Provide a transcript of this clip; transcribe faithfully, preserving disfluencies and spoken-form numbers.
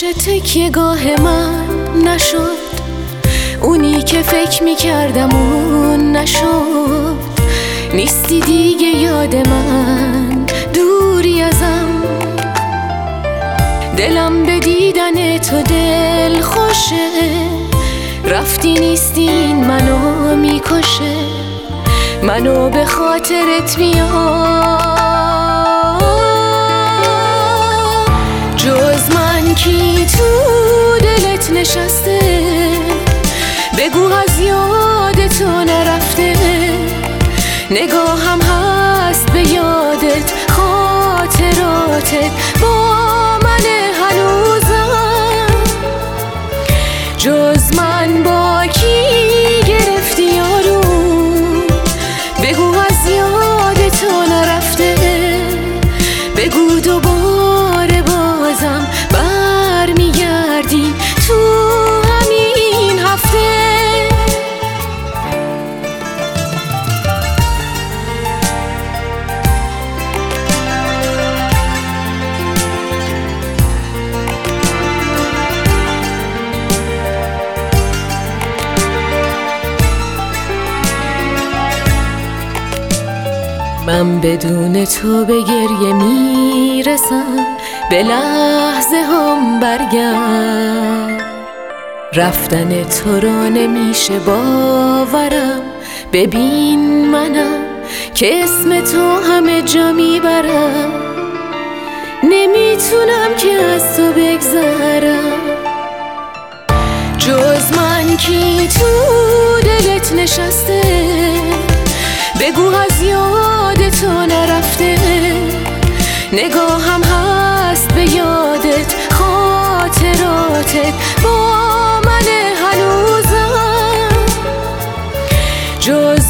باشه تکیه گاه من نشد، اونی که فکر میکردم اون نشد. نیستی دیگه یاد من، دوری ازم، دلم به دیدن تو دل خوشه. رفتی نیستی این منو میکشه، منو به خاطرت میاد. جز من کی تو دلت نشسته، بگو از یاد تو نرفته. نگاهم هست به یادت، خاطراتت با من هنوزم. جز من با کی گرفتی یارو، بگو از یاد تو نرفته. بگو دوباره بازم برمیگردی تو همین هفته. من بدون تو به گریه میرسم، به لحظه هم برگرد. رفتن تو را نمیشه باورم، ببین منم که اسم تو همه جا میبرم. نمیتونم که از تو بگذرم. جز من کی تو دلت نشسته، بگو از یاد تو نرفته. نگاهم هست به یادت، خاطراتت با من هنوزم. جز